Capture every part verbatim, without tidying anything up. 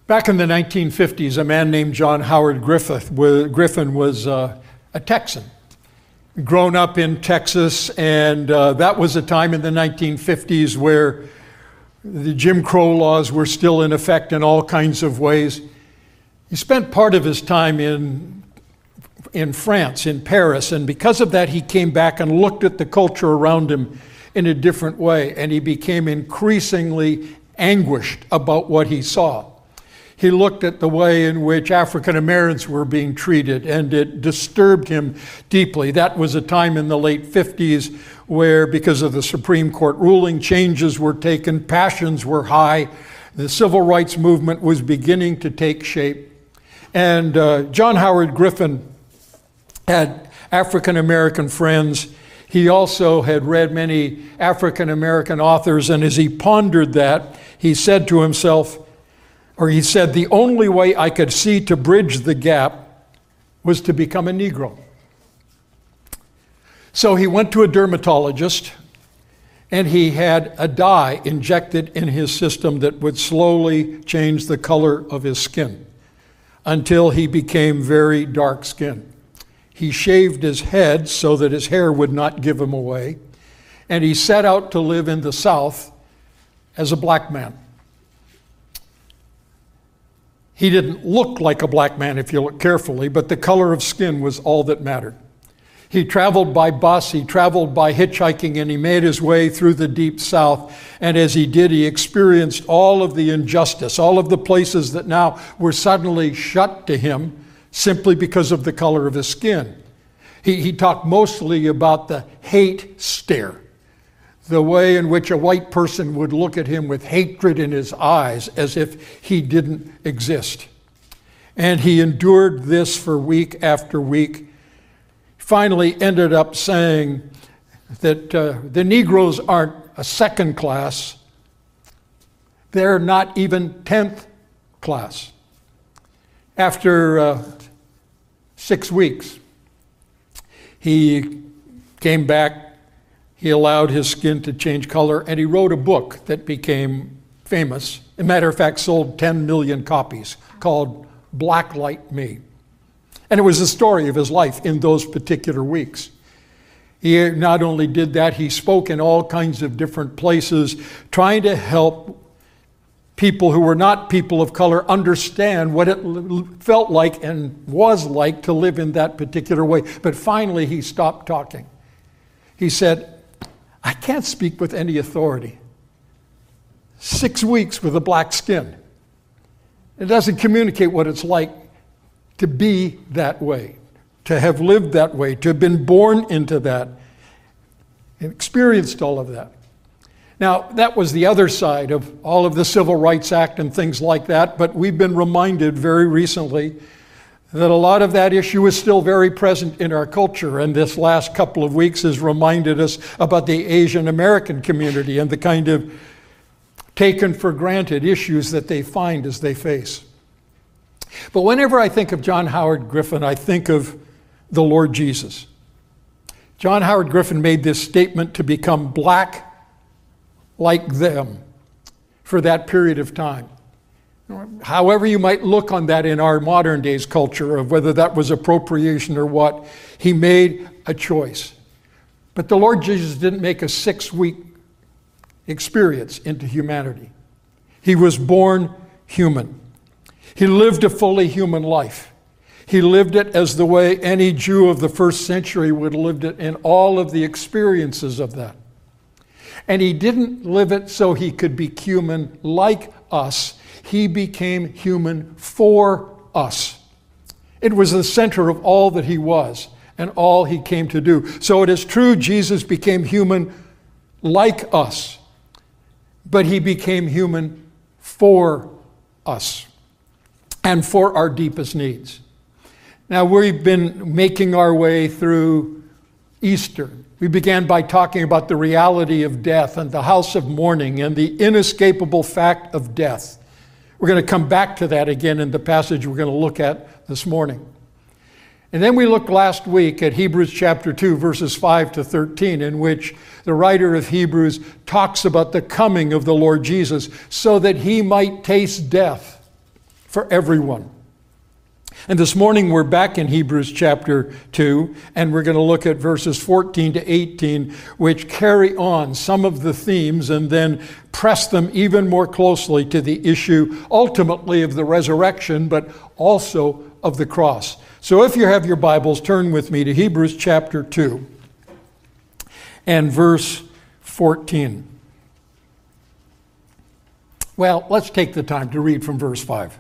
Back in the nineteen fifties, a man named John Howard Griffith, Griffin was uh, a Texan, grown up in Texas, and uh, that was a time in the nineteen fifties where the Jim Crow laws were still in effect in all kinds of ways. He spent part of his time in, in France, in Paris, and because of that, he came back and looked at the culture around him in a different way, and he became increasingly anguished about what he saw. He looked at the way in which African Americans were being treated, and it disturbed him deeply. That was a time in the late fifties where, because of the Supreme Court ruling, changes were taken, passions were high, the civil rights movement was beginning to take shape. And uh, John Howard Griffin had African American friends. He also had read many African American authors, and as he pondered that, he said to himself, or he said, the only way I could see to bridge the gap was to become a Negro. So he went to a dermatologist, and he had a dye injected in his system that would slowly change the color of his skin until he became very dark skinned. He shaved his head so that his hair would not give him away, and he set out to live in the South as a black man. He didn't look like a black man if you look carefully, but the color of skin was all that mattered. He traveled by bus, he traveled by hitchhiking, and he made his way through the deep South. And as he did, he experienced all of the injustice, all of the places that now were suddenly shut to him simply because of the color of his skin. He, he talked mostly about the hate stare, the way in which a white person would look at him with hatred in his eyes as if he didn't exist. And he endured this for week after week. Finally ended up saying that uh, the Negroes aren't a second class, they're not even tenth class. After uh, six weeks, he came back. He allowed his skin to change color, and he wrote a book that became famous. As a matter of fact, sold ten million copies, called Blacklight Me. And it was the story of his life in those particular weeks. He not only did that, he spoke in all kinds of different places, trying to help people who were not people of color understand what it felt like and was like to live in that particular way. But finally, he stopped talking. He said, I can't speak with any authority. Six weeks with a black skin. It doesn't communicate what it's like to be that way, to have lived that way, to have been born into that, and experienced all of that. Now, that was the other side of all of the Civil Rights Act and things like that, but we've been reminded very recently that a lot of that issue is still very present in our culture, and this last couple of weeks has reminded us about the Asian American community and the kind of taken for granted issues that they find as they face. But whenever I think of John Howard Griffin, I think of the Lord Jesus. John Howard Griffin made this statement to become black like them for that period of time. However you might look on that in our modern days culture, of whether that was appropriation or what, he made a choice. But the Lord Jesus didn't make a six-week experience into humanity. He was born human. He lived a fully human life. He lived it as the way any Jew of the first century would have lived it in all of the experiences of that. And he didn't live it so he could be human like us. He became human for us. It was the center of all that he was and all he came to do. So it is true Jesus became human like us, but he became human for us and for our deepest needs. Now, we've been making our way through Easter. We began by talking about the reality of death and the house of mourning and the inescapable fact of death. We're going to come back to that again in the passage we're going to look at this morning. And then we looked last week at Hebrews chapter two, verses five to thirteen, in which the writer of Hebrews talks about the coming of the Lord Jesus so that he might taste death for everyone. And this morning we're back in Hebrews chapter two, and we're going to look at verses fourteen to eighteen, which carry on some of the themes and then press them even more closely to the issue ultimately of the resurrection, but also of the cross. So if you have your Bibles, turn with me to Hebrews chapter two and verse fourteen. Well, let's take the time to read from verse five.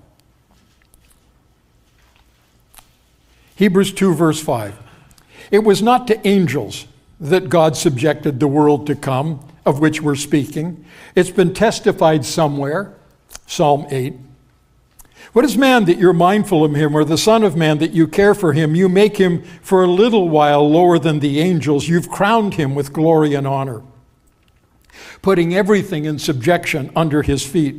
Hebrews two, verse five. It was not to angels that God subjected the world to come, of which we're speaking. It's been testified somewhere, Psalm eight. What is man that you're mindful of him, or the Son of Man that you care for him? You make him for a little while lower than the angels. You've crowned him with glory and honor, putting everything in subjection under his feet.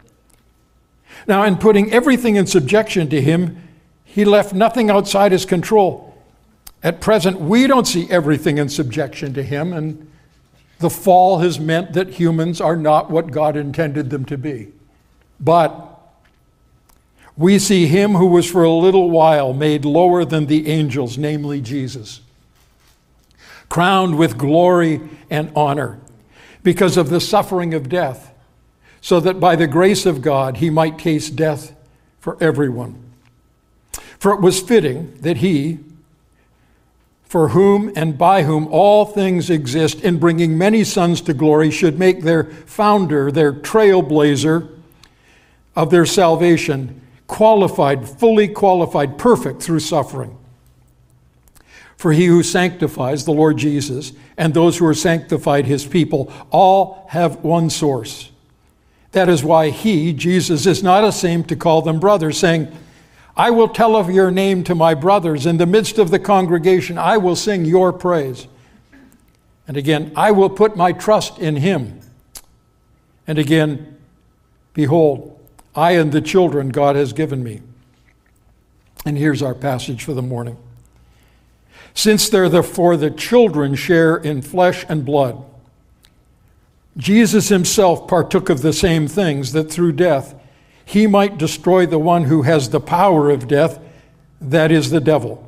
Now, in putting everything in subjection to him, he left nothing outside his control. At present, we don't see everything in subjection to him, and the fall has meant that humans are not what God intended them to be. But we see him who was for a little while made lower than the angels, namely Jesus, crowned with glory and honor because of the suffering of death, so that by the grace of God he might taste death for everyone. For it was fitting that he, for whom and by whom all things exist, in bringing many sons to glory, should make their founder, their trailblazer of their salvation, qualified, fully qualified, perfect through suffering. For he who sanctifies, the Lord Jesus, and those who are sanctified, his people, all have one source. That is why he, Jesus, is not ashamed to call them brothers, saying, I will tell of your name to my brothers. In the midst of the congregation, I will sing your praise. And again, I will put my trust in him. And again, behold, I and the children God has given me. And here's our passage for the morning. Since therefore the children share in flesh and blood, Jesus himself partook of the same things, that through death he might destroy the one who has the power of death, that is the devil,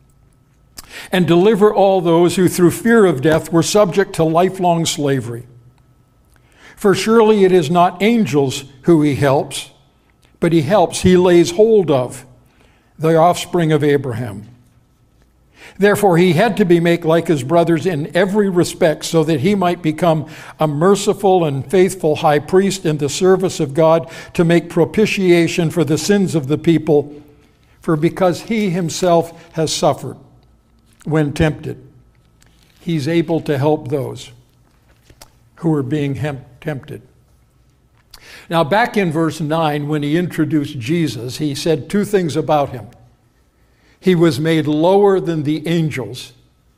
and deliver all those who through fear of death were subject to lifelong slavery. For surely it is not angels who he helps, but he helps, he lays hold of, the offspring of Abraham. Therefore he had to be made like his brothers in every respect, so that he might become a merciful and faithful high priest in the service of God, to make propitiation for the sins of the people. For because he himself has suffered when tempted, he's able to help those who are being hem- tempted. Now back in verse nine, when he introduced Jesus, he said two things about him. He was made lower than the angels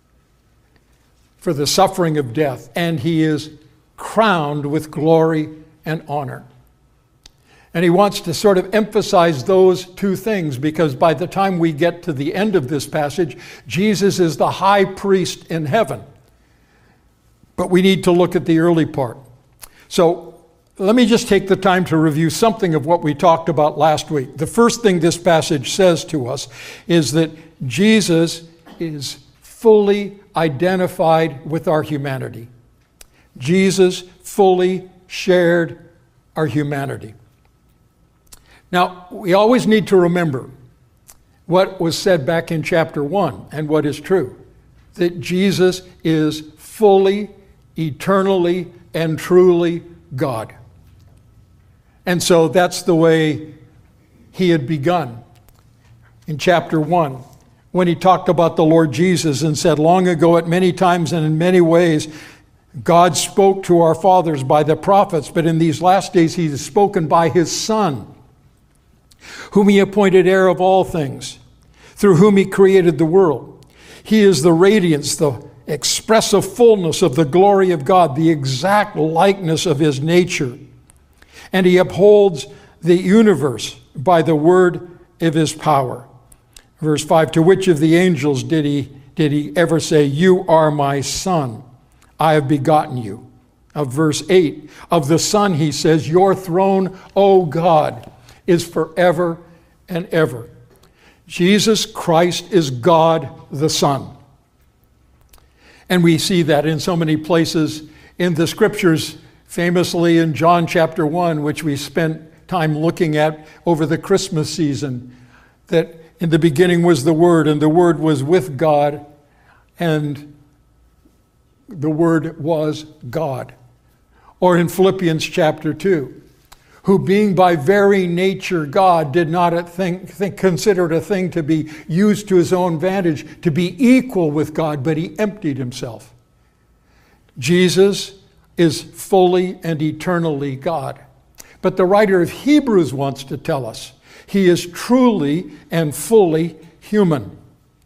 for the suffering of death, and he is crowned with glory and honor. And he wants to sort of emphasize those two things, because by the time we get to the end of this passage, Jesus is the high priest in heaven. But we need to look at the early part. So let me just take the time to review something of what we talked about last week. The first thing this passage says to us is that Jesus is fully identified with our humanity. Jesus fully shared our humanity. Now, we always need to remember what was said back in chapter one and what is true, that Jesus is fully, eternally, and truly God. And so that's the way he had begun in chapter one, when he talked about the Lord Jesus and said, long ago at many times and in many ways, God spoke to our fathers by the prophets, but in these last days he has spoken by his Son, whom he appointed heir of all things, through whom he created the world. He is the radiance, the expressive fullness of the glory of God, the exact likeness of his nature. And he upholds the universe by the word of his power. Verse five, to which of the angels did he, did he ever say, you are my son, I have begotten you? Of verse eight, of the Son he says, your throne, O God, is forever and ever. Jesus Christ is God the Son. And we see that in so many places in the scriptures, famously in John chapter one, which we spent time looking at over the Christmas season, that in the beginning was the Word, and the Word was with God, and the Word was God. Or in Philippians chapter two, who being by very nature God did not think, think, consider it a thing to be used to his own advantage, to be equal with God, but he emptied himself. Jesus is fully and eternally God. But the writer of Hebrews wants to tell us he is truly and fully human.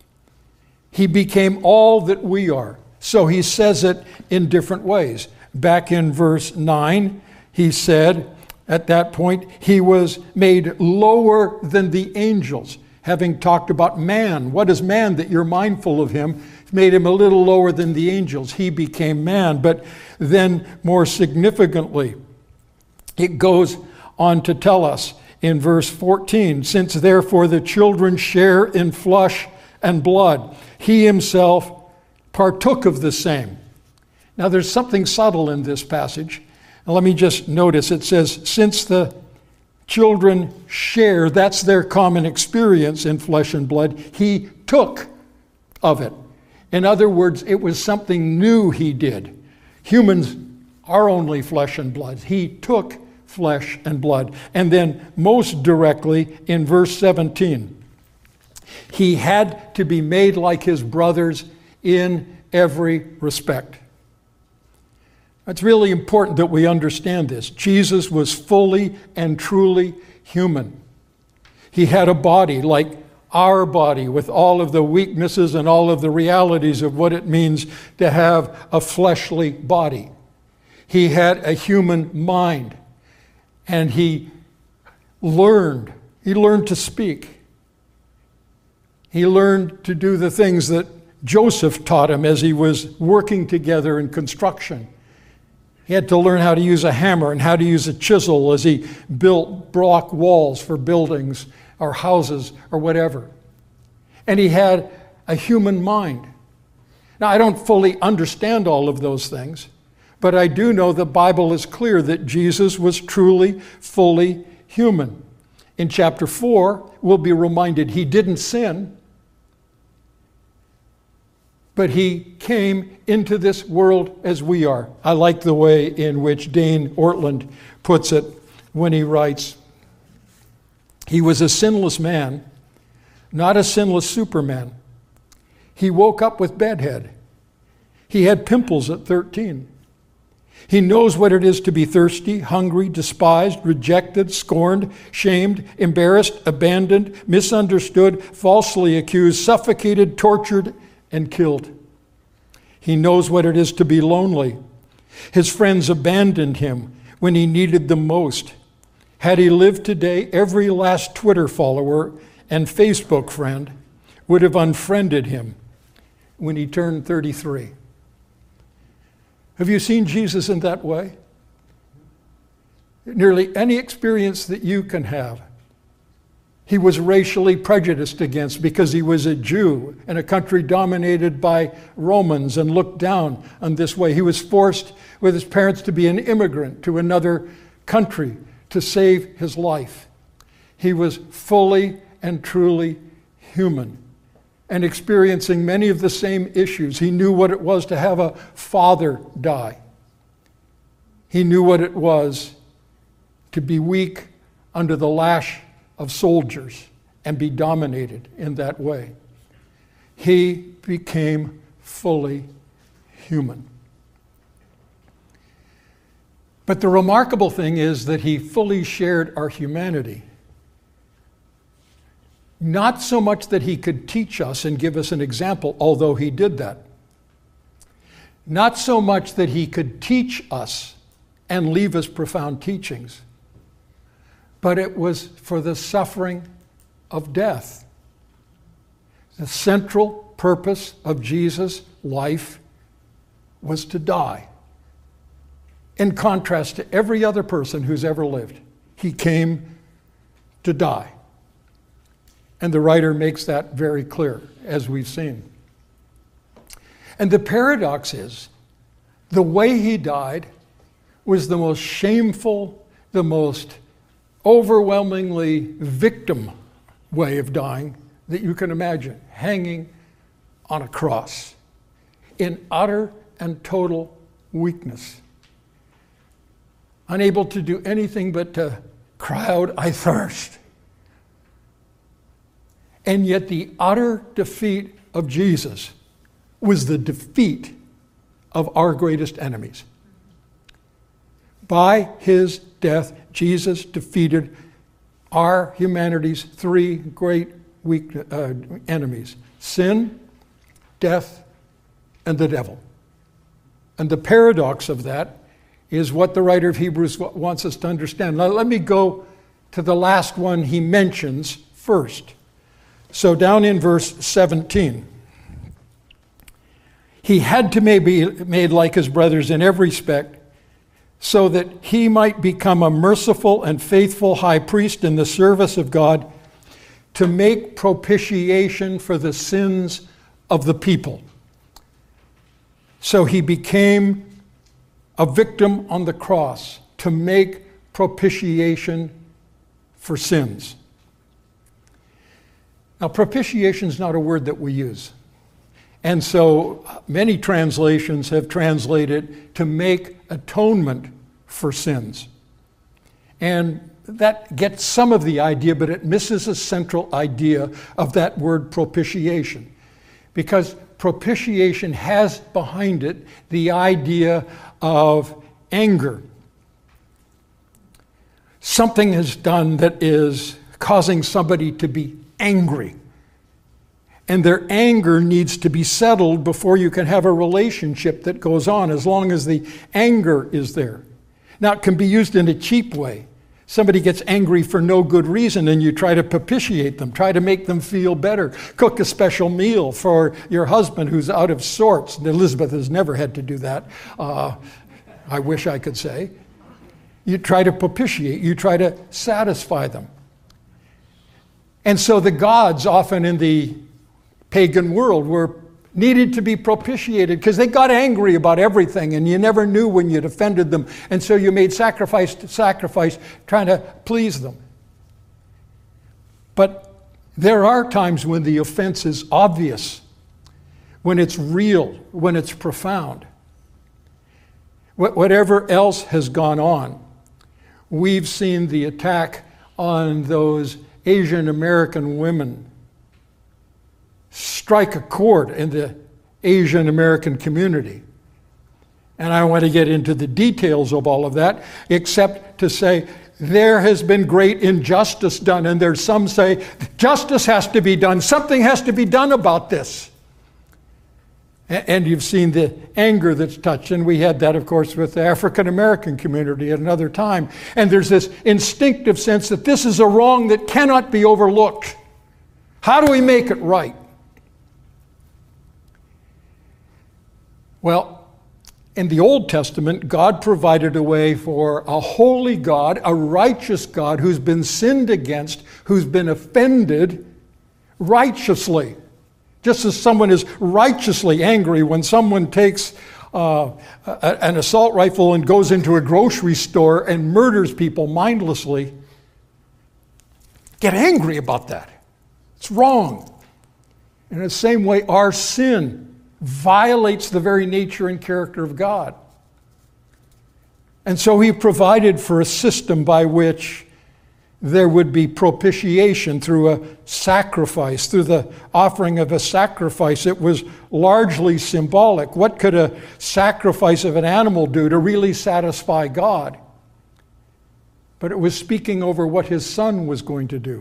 He became all that we are. So he says it in different ways. Back in verse nine, he said, at that point, he was made lower than the angels. Having talked about man, what is man that you're mindful of him? Made him a little lower than the angels. He became man. But then more significantly, it goes on to tell us in verse fourteen, since therefore the children share in flesh and blood, he himself partook of the same. Now there's something subtle in this passage. And let me just notice, it says, since the children share, that's their common experience in flesh and blood, he took of it. In other words, it was something new he did. Humans are only flesh and blood. He took flesh and blood. And then most directly in verse seventeen, he had to be made like his brothers in every respect. It's really important that we understand this. Jesus was fully and truly human. He had a body like our body with all of the weaknesses and all of the realities of what it means to have a fleshly body. He had a human mind, and he learned. He learned to speak. He learned to do the things that Joseph taught him as he was working together in construction. He had to learn how to use a hammer and how to use a chisel as he built block walls for buildings or houses or whatever. And he had a human mind. Now, I don't fully understand all of those things, but I do know the Bible is clear that Jesus was truly, fully human. In chapter four, we'll be reminded he didn't sin, but he came into this world as we are. I like the way in which Dane Ortland puts it when he writes, he was a sinless man, not a sinless Superman. He woke up with bedhead. He had pimples at thirteen. He knows what it is to be thirsty, hungry, despised, rejected, scorned, shamed, embarrassed, abandoned, misunderstood, falsely accused, suffocated, tortured, and killed. He knows what it is to be lonely. His friends abandoned him when he needed them most. Had he lived today, every last Twitter follower and Facebook friend would have unfriended him when he turned thirty-three. Have you seen Jesus in that way? Nearly any experience that you can have, he was racially prejudiced against because he was a Jew in a country dominated by Romans and looked down on this way. He was forced with his parents to be an immigrant to another country to save his life. He was fully and truly human and experiencing many of the same issues. He knew what it was to have a father die. He knew what it was to be weak under the lash of soldiers and be dominated in that way. He became fully human. But the remarkable thing is that he fully shared our humanity. Not so much that he could teach us and give us an example, although he did that. Not so much that he could teach us and leave us profound teachings, but it was for the suffering of death. The central purpose of Jesus' life was to die. In contrast to every other person who's ever lived, he came to die. And the writer makes that very clear, as we've seen. And the paradox is, the way he died was the most shameful, the most overwhelmingly victim way of dying that you can imagine, hanging on a cross in utter and total weakness, unable to do anything but to cry out, "I thirst." And yet the utter defeat of Jesus was the defeat of our greatest enemies. By his death, Jesus defeated our humanity's three great weak, uh, enemies: sin, death, and the devil. And the paradox of that is what the writer of Hebrews wants us to understand. Now, let me go to the last one he mentions first. So down in verse seventeen, he had to be made like his brothers in every respect, so that he might become a merciful and faithful high priest in the service of God, to make propitiation for the sins of the people. So he became a victim on the cross to make propitiation for sins. Now, propitiation is not a word that we use. And so many translations have translated to make atonement for sins. And that gets some of the idea, but it misses a central idea of that word propitiation. Because propitiation has behind it the idea of anger. Something is done that is causing somebody to be angry. And their anger needs to be settled before you can have a relationship that goes on, as long as the anger is there. Now, it can be used in a cheap way. Somebody gets angry for no good reason, and you try to propitiate them, try to make them feel better. Cook a special meal for your husband who's out of sorts. Elizabeth has never had to do that. Uh, I wish I could say. You try to propitiate, you try to satisfy them. And so the gods, often in the pagan world, were needed to be propitiated because they got angry about everything, and you never knew when you'd offended them. And so you made sacrifice to sacrifice trying to please them. But there are times when the offense is obvious, when it's real, when it's profound. Whatever else has gone on, we've seen the attack on those Asian American women strike a chord in the Asian American community. And I don't want to get into the details of all of that, except to say there has been great injustice done, and there's some say justice has to be done, something has to be done about this. And you've seen the anger that's touched, and we had that, of course, with the African American community at another time. And there's this instinctive sense that this is a wrong that cannot be overlooked. How do we make it right? Well, in the Old Testament, God provided a way for a holy God, a righteous God who's been sinned against, who's been offended righteously. Just as someone is righteously angry when someone takes uh, a, an assault rifle and goes into a grocery store and murders people mindlessly, get angry about that. It's wrong. In the same way, our sin violates the very nature and character of God. And so he provided for a system by which there would be propitiation through a sacrifice, through the offering of a sacrifice. It was largely symbolic. What could a sacrifice of an animal do to really satisfy God? But it was speaking over what his Son was going to do.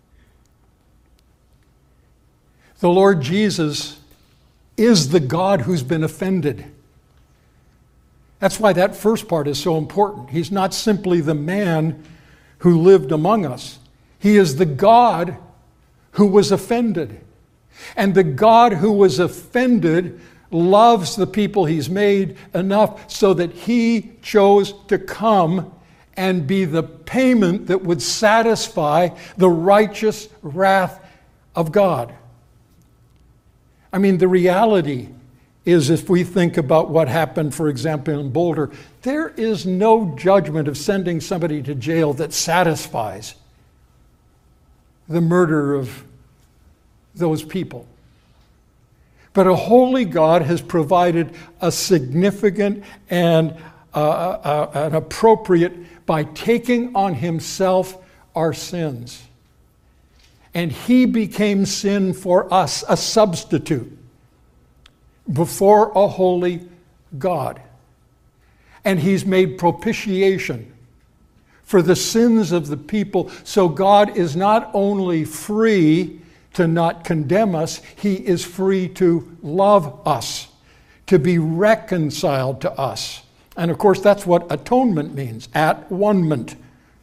The Lord Jesus is the God who's been offended. That's why that first part is so important. He's not simply the man who lived among us. He is the God who was offended. And the God who was offended loves the people he's made enough so that he chose to come and be the payment that would satisfy the righteous wrath of God. I mean, the reality is, if we think about what happened, for example, in Boulder, there is no judgment of sending somebody to jail that satisfies the murder of those people. But a holy God has provided a significant and uh, uh, an appropriate by taking on himself our sins. And he became sin for us, a substitute before a holy God. And he's made propitiation for the sins of the people. So God is not only free to not condemn us, he is free to love us, to be reconciled to us. And of course, that's what atonement means, at one-ment.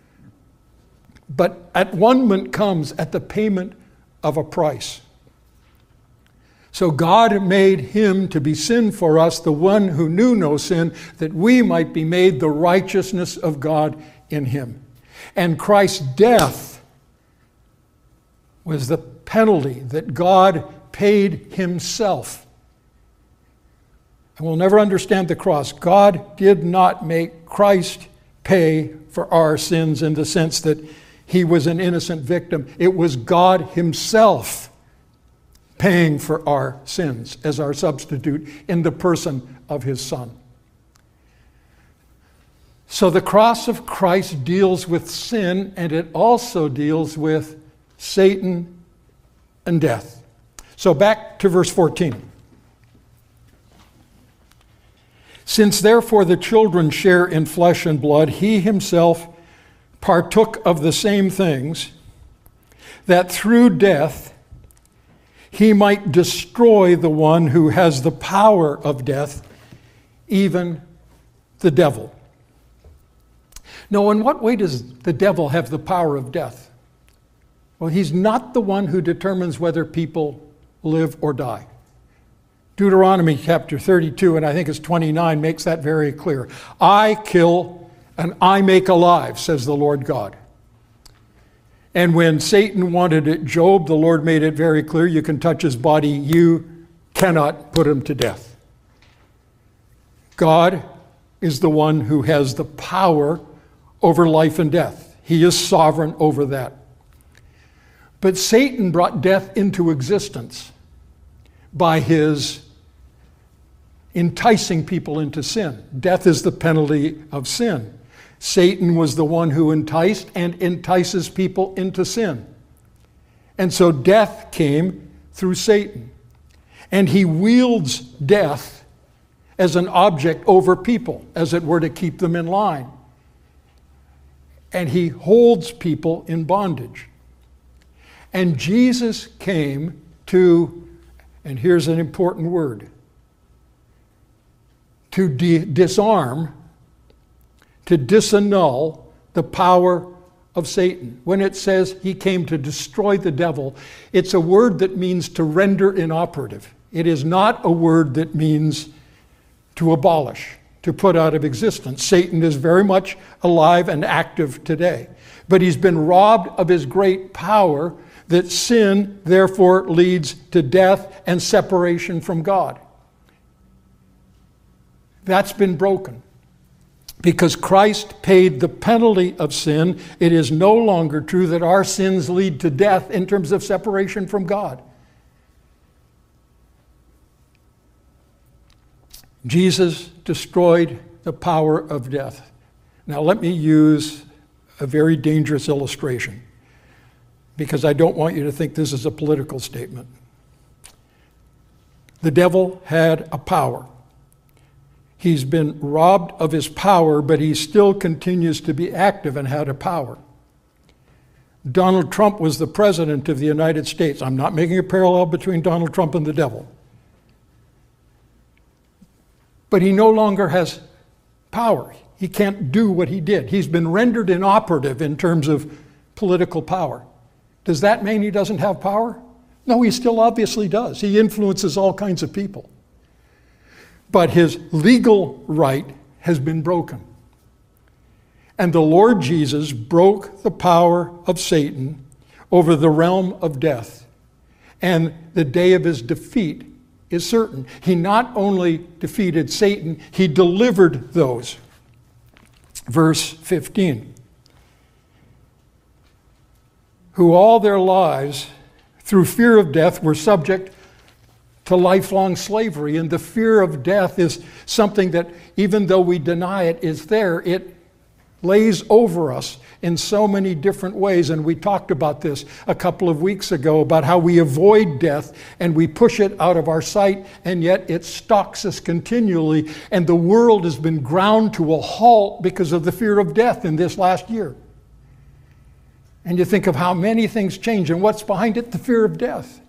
But at one-ment comes at the payment of a price. So God made him to be sin for us, the one who knew no sin, that we might be made the righteousness of God in him. And Christ's death was the penalty that God paid himself. And we'll never understand the cross. God did not make Christ pay for our sins in the sense that he was an innocent victim. It was God himself paying for our sins as our substitute in the person of his Son. So the cross of Christ deals with sin, and it also deals with Satan and death. So back to verse fourteen. Since therefore the children share in flesh and blood, he himself partook of the same things, that through death he might destroy the one who has the power of death, even the devil. Now, in what way does the devil have the power of death? Well, he's not the one who determines whether people live or die. Deuteronomy chapter thirty-two, and I think it's twenty-nine, makes that very clear. I kill and I make alive, says the Lord God. And when Satan wanted it, Job, the Lord made it very clear, you can touch his body, you cannot put him to death. God is the one who has the power over life and death. He is sovereign over that. But Satan brought death into existence by his enticing people into sin. Death is the penalty of sin. Satan was the one who enticed and entices people into sin. And so death came through Satan. And he wields death as an object over people, as it were, to keep them in line. And he holds people in bondage. And Jesus came to, and here's an important word, to de- disarm, to disannul the power of Satan. When it says he came to destroy the devil, it's a word that means to render inoperative. It is not a word that means to abolish, to put out of existence. Satan is very much alive and active today. But he's been robbed of his great power, that sin therefore leads to death and separation from God. That's been broken. Because Christ paid the penalty of sin, it is no longer true that our sins lead to death in terms of separation from God. Jesus destroyed the power of death. Now let me use a very dangerous illustration, because I don't want you to think this is a political statement. The devil had a power. He's been robbed of his power, but he still continues to be active and had a power. Donald Trump was the president of the United States. I'm not making a parallel between Donald Trump and the devil. But he no longer has power. He can't do what he did. He's been rendered inoperative in terms of political power. Does that mean he doesn't have power? No, he still obviously does. He influences all kinds of people. But his legal right has been broken. And the Lord Jesus broke the power of Satan over the realm of death. And the day of his defeat is certain. He not only defeated Satan, he delivered those. Verse fifteen. Who all their lives, through fear of death, were subject to lifelong slavery. And the fear of death is something that, even though we deny it, is there. It lays over us in so many different ways. And we talked about this a couple of weeks ago, about how we avoid death and we push it out of our sight, and yet it stalks us continually. And the world has been ground to a halt because of the fear of death in this last year. And you think of how many things change, and what's behind it? The fear of death.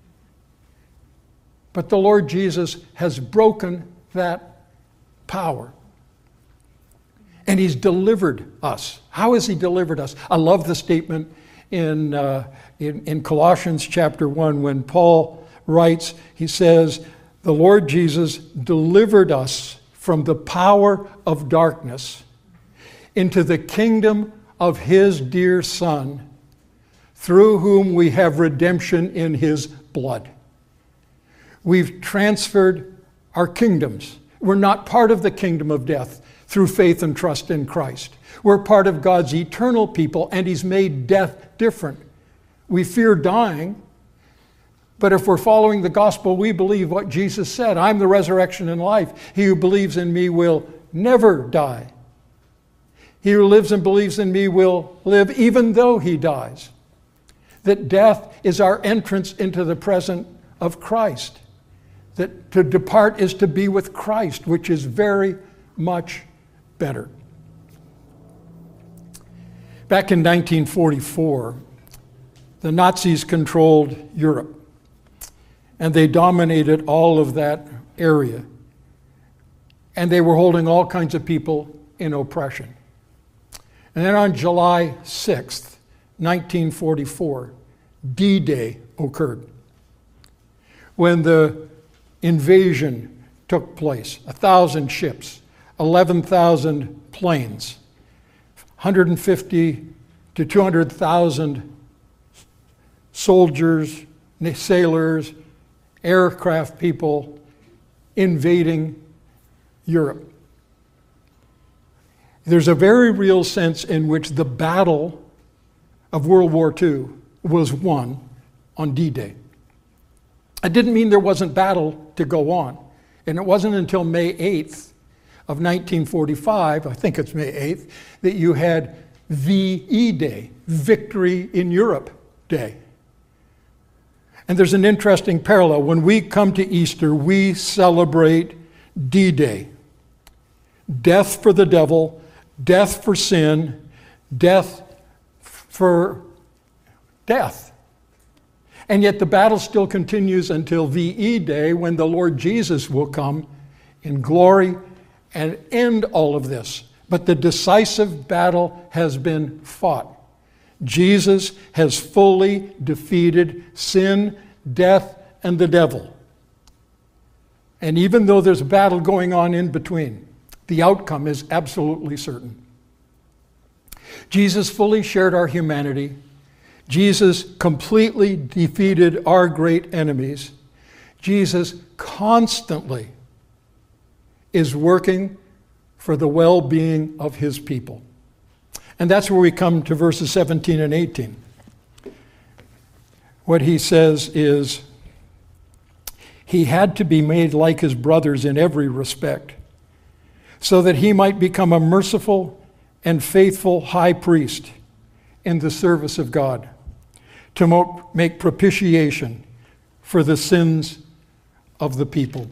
But the Lord Jesus has broken that power. And he's delivered us. How has he delivered us? I love the statement in, uh, in, in Colossians chapter one when Paul writes, he says, the Lord Jesus delivered us from the power of darkness into the kingdom of his dear Son, through whom we have redemption in his blood. We've transferred our kingdoms. We're not part of the kingdom of death through faith and trust in Christ. We're part of God's eternal people, and he's made death different. We fear dying, but if we're following the gospel, we believe what Jesus said. I'm the resurrection and life. He who believes in me will never die. He who lives and believes in me will live even though he dies. That death is our entrance into the presence of Christ. That to depart is to be with Christ, which is very much better. Back in nineteen forty-four, the Nazis controlled Europe, and they dominated all of that area. And they were holding all kinds of people in oppression. And then on July sixth, nineteen forty-four, D-Day occurred, when the invasion took place. A thousand ships, eleven thousand planes, one hundred fifty to two hundred thousand soldiers, sailors, aircraft people invading Europe. There's a very real sense in which the battle of World War Two was won on D-Day. It didn't mean there wasn't battle to go on. And it wasn't until May eighth of nineteen forty-five, I think it's May eighth, that you had V E Day, Victory in Europe Day. And there's an interesting parallel. When we come to Easter, we celebrate D-Day. Death for the devil, death for sin, death for death. And yet the battle still continues until V E Day, when the Lord Jesus will come in glory and end all of this. But the decisive battle has been fought. Jesus has fully defeated sin, death, and the devil. And even though there's a battle going on in between, the outcome is absolutely certain. Jesus fully shared our humanity. Jesus completely defeated our great enemies. Jesus constantly is working for the well-being of his people. And that's where we come to verses seventeen and eighteen. What he says is, he had to be made like his brothers in every respect, so that he might become a merciful and faithful high priest in the service of God, to mo- make propitiation for the sins of the people.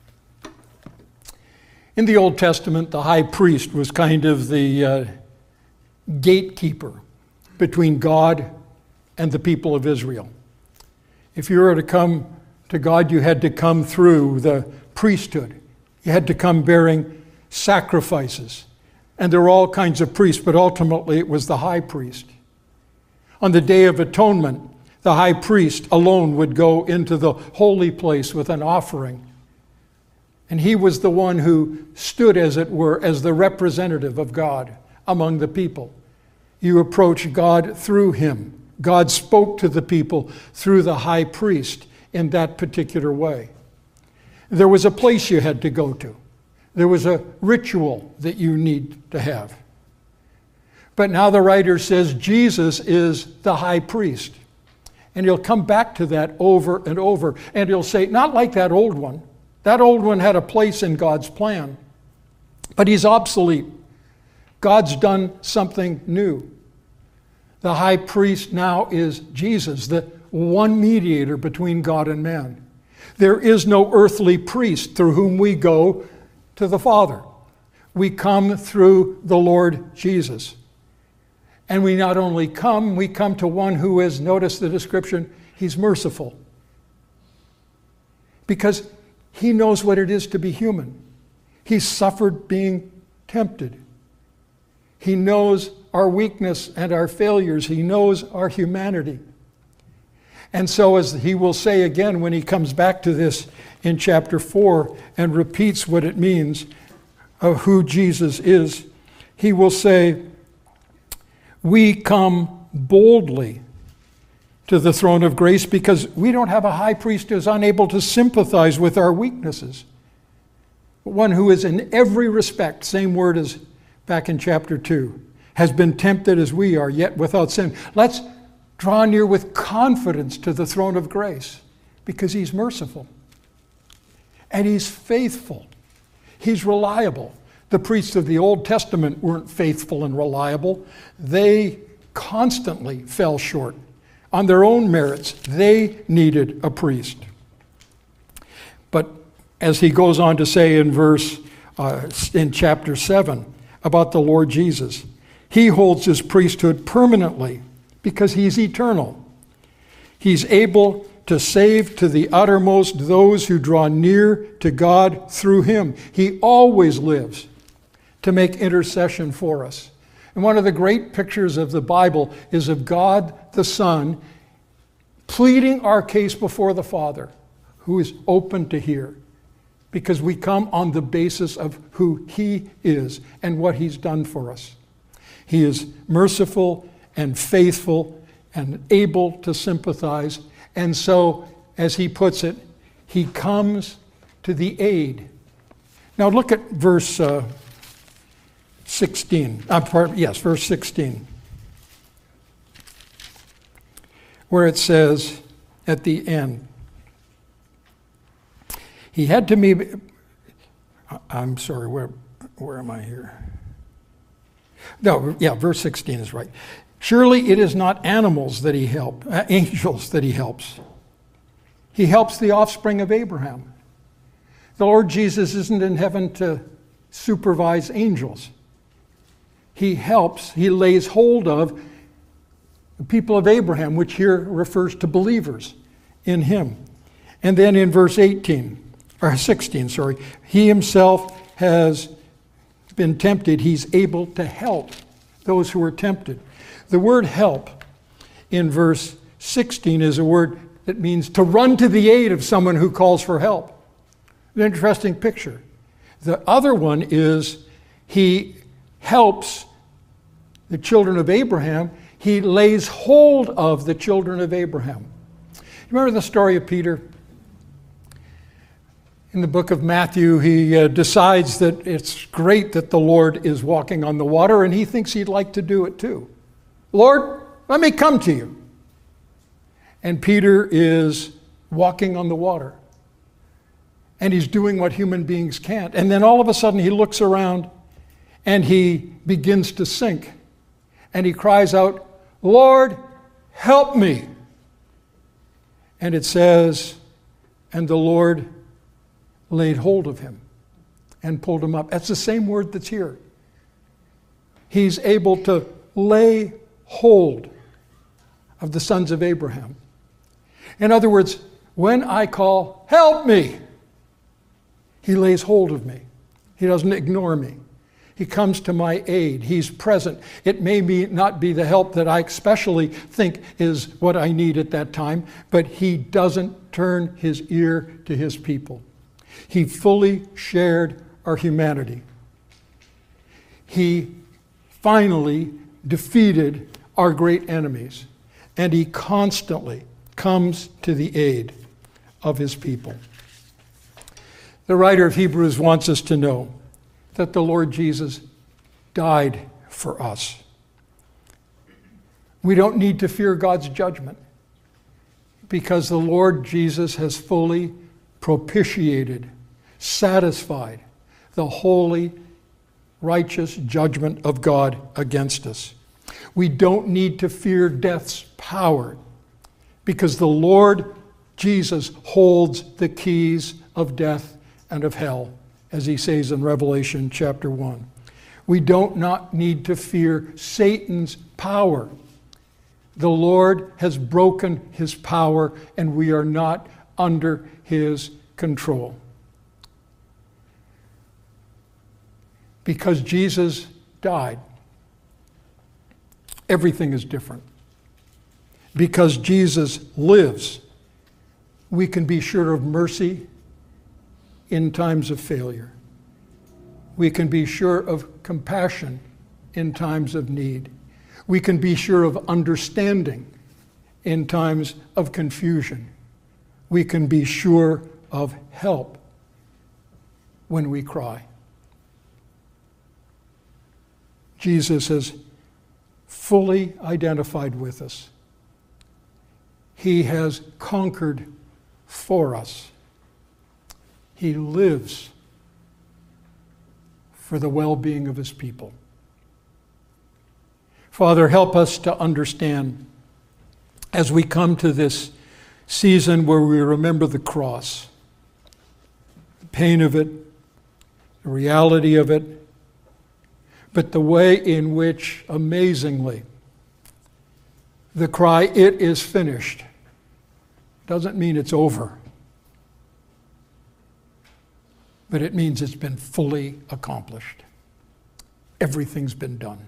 In the Old Testament, the high priest was kind of the uh, gatekeeper between God and the people of Israel. If you were to come to God, you had to come through the priesthood. You had to come bearing sacrifices. And there were all kinds of priests, but ultimately it was the high priest. On the Day of Atonement, the high priest alone would go into the holy place with an offering. And he was the one who stood, as it were, as the representative of God among the people. You approach God through him. God spoke to the people through the high priest in that particular way. There was a place you had to go to. There was a ritual that you need to have. But now the writer says Jesus is the high priest. And he'll come back to that over and over. And he'll say, not like that old one. That old one had a place in God's plan. But he's obsolete. God's done something new. The high priest now is Jesus, the one mediator between God and man. There is no earthly priest through whom we go to the Father. We come through the Lord Jesus. And we not only come, we come to one who is, notice the description, he's merciful. Because he knows what it is to be human. He suffered being tempted. He knows our weakness and our failures. He knows our humanity. And so, as he will say again when he comes back to this in chapter four and repeats what it means of who Jesus is, he will say, we come boldly to the throne of grace because we don't have a high priest who is unable to sympathize with our weaknesses. One who is in every respect, same word as back in chapter two, has been tempted as we are, yet without sin. Let's draw near with confidence to the throne of grace because he's merciful and he's faithful. He's reliable. The priests of the Old Testament weren't faithful and reliable. They constantly fell short. On their own merits, they needed a priest. But as he goes on to say in verse, uh, in chapter seven about the Lord Jesus, he holds his priesthood permanently because he's eternal. He's able to save to the uttermost those who draw near to God through him. He always lives to make intercession for us. And one of the great pictures of the Bible is of God the Son pleading our case before the Father, who is open to hear, because we come on the basis of who he is and what he's done for us. He is merciful and faithful and able to sympathize. And so, as he puts it, he comes to the aid. Now look at verse uh, sixteen. Uh, part, yes, verse sixteen. Where it says at the end, he had to me. I'm sorry, where, where am I here? No, yeah, verse sixteen is right. Surely it is not animals that he helps, uh, angels that he helps. He helps the offspring of Abraham. The Lord Jesus isn't in heaven to supervise angels. He helps, he lays hold of the people of Abraham, which here refers to believers in him. And then in verse eighteen, or sixteen, sorry, he himself has been tempted. He's able to help those who are tempted. The word help in verse sixteen is a word that means to run to the aid of someone who calls for help. An interesting picture. The other one is he helps the children of Abraham. He lays hold of the children of Abraham. You remember the story of Peter? In the book of Matthew, he uh, decides that it's great that the Lord is walking on the water, and he thinks he'd like to do it too. Lord, let me come to you. And Peter is walking on the water. And he's doing what human beings can't. And then all of a sudden he looks around and he begins to sink. And he cries out, Lord, help me. And it says, and the Lord laid hold of him and pulled him up. That's the same word that's here. He's able to lay hold of the sons of Abraham. In other words, when I call, help me, he lays hold of me. He doesn't ignore me. He comes to my aid. He's present. It may be not be the help that I especially think is what I need at that time, but he doesn't turn his ear to his people. He fully shared our humanity. He finally defeated our great enemies, and he constantly comes to the aid of his people. The writer of Hebrews wants us to know that the Lord Jesus died for us. We don't need to fear God's judgment because the Lord Jesus has fully propitiated, satisfied the holy, righteous judgment of God against us. We don't need to fear death's power because the Lord Jesus holds the keys of death and of hell, as he says in Revelation chapter one. We don't not need to fear Satan's power. The Lord has broken his power, and we are not under his control. Because Jesus died, everything is different. Because Jesus lives, we can be sure of mercy in times of failure. We can be sure of compassion in times of need. We can be sure of understanding in times of confusion. We can be sure of help when we cry. Jesus has fully identified with us. He has conquered for us. He lives for the well-being of his people. Father, help us to understand as we come to this season where we remember the cross, the pain of it, the reality of it, but the way in which, amazingly, the cry, "It is finished," doesn't mean it's over, but it means it's been fully accomplished. Everything's been done.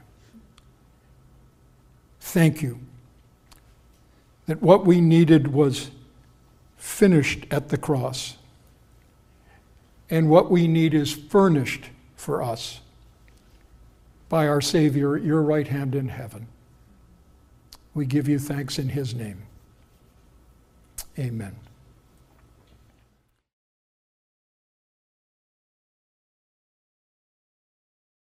Thank you that what we needed was finished at the cross, and what we need is furnished for us by our Savior at your right hand in heaven. We give you thanks in his name. Amen.